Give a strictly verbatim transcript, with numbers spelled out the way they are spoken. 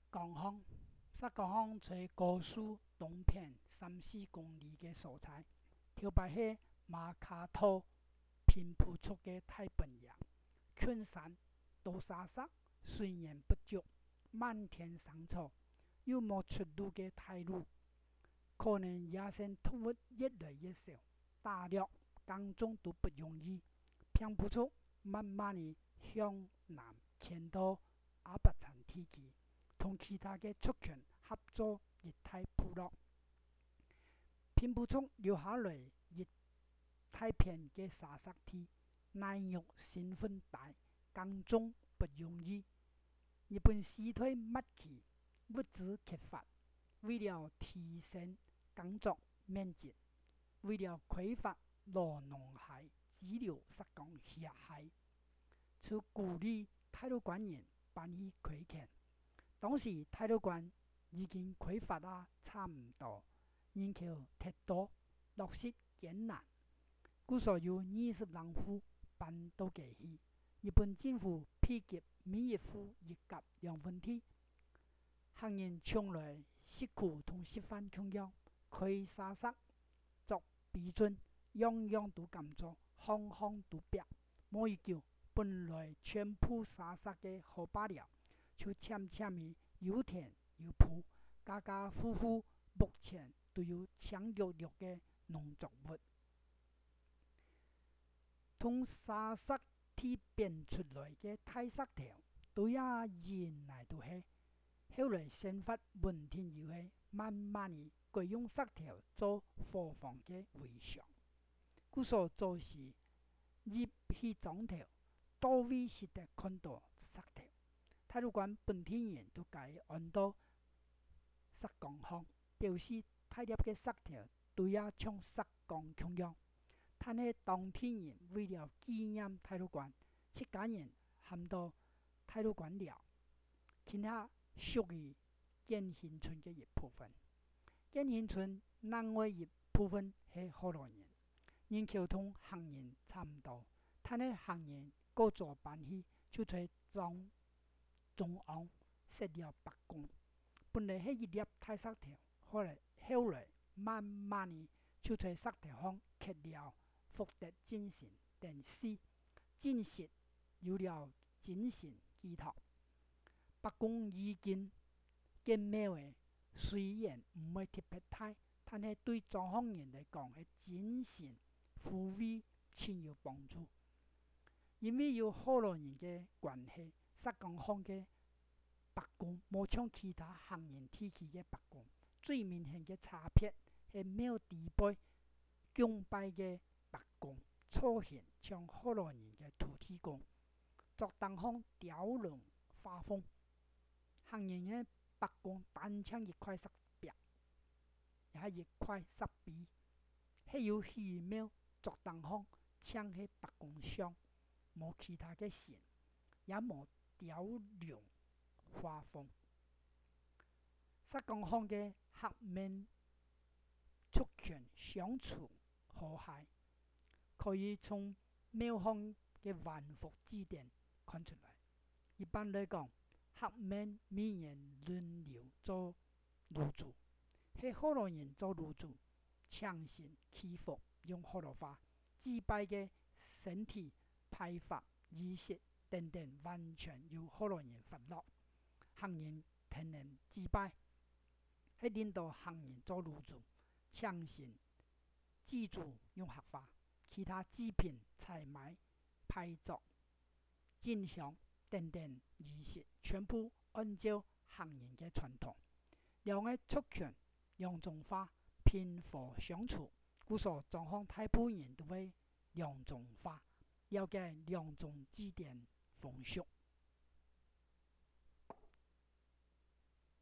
江乡，石江乡在高速东偏三四公里的所在，头摆是马卡托平铺出的太平洋，群山多沙石，水源不足，漫天桑草，有无出路的太路，可能野生动物越来越少，打猎耕种都不容易，平铺出慢慢的向南迁到阿伯山地区，同其他的族群合作热带部落。平铺出留下来热太片的沙石地，耐肉成分大，耕种不容易。日本衰退末期，物资缺乏，为了提升耕作面积，为了开发罗农海支流石江下海，就鼓励太鲁官人办理开垦。当时太鲁关已经开发得差不多，人口太多，落实艰难，故所有二十人户搬到过去。日本政府批给每一户一甲两分地，行人从来食苦同食饭穷样，开沙石作标准，样样都敢做，行行都逼。某一叫本来全铺沙石的好罢了，就渐渐的有田有铺，家家户户目前都有强弱弱的农作物。从沙石地变出来的大石条，对啊原来都是。后来先发问题就是慢慢的改用石条做河防的围墙，故所做是入去装条，到位是得看到石条。太鲁关本地人都改按到石江乡，表示太粒的石条对啊像石江同样。但是当地人为了纪念太鲁关，七家人喊到太鲁关了，其他属于建兴村的一部分。建兴村另外一部分是荷兰人，人口同汉人差不多，但是汉人各做办去，就在中中央设了白宫。本来是一粒大石条，后来后来慢慢的就在石条上刻了福德精神等诗，进食有了精神寄托。白宫已经建庙的，虽然唔会特别大，但是对庄乡人来讲，是精神抚慰很有帮助。因为有荷兰人的关系，石江乡的白宫无像其他汉人地区的白宫，最明显的差别是庙地背敬拜的白宫出现像荷兰人的土地公，作东方雕龙画凤。汉人的白宫单枪一块石壁，也是一块石壁，还有寺庙作东方像是白宫像，无其他的神，也无雕龙画凤。石江乡的客面族群相处和谐，可以从庙方的万福祭典看出来。一般来讲，客面每年轮流做炉主，是荷兰人做炉主，强行祈福用荷兰话，祭拜的身体派发仪式等等，完全由荷兰人发落。汉人听人祭拜，是领导汉人做炉主，强行祭祖用客话，其他祭品采买、派作、进香等等仪式，全部按照汉人的传统。两个族群两种化，贫富相处，故所状况大部分人都会两种化，了解两种祭典风俗。